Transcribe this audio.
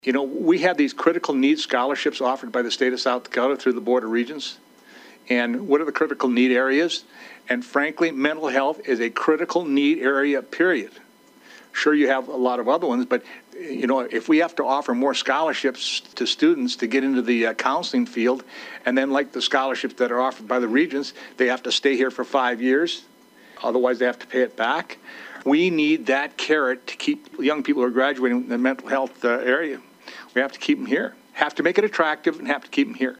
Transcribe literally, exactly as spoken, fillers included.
You know, we have these critical needs scholarships offered by the state of South Dakota through the Board of Regents. And what are the critical need areas? And frankly, mental health is a critical need area, period. Sure, you have a lot of other ones, but, you know, if we have to offer more scholarships to students to get into the uh, counseling field, and then like the scholarships that are offered by the Regents, they have to stay here for five years. Otherwise, they have to pay it back. We need that carrot to keep young people who are graduating in the mental health uh, area. We have to keep them here, have to make it attractive, and have to keep them here.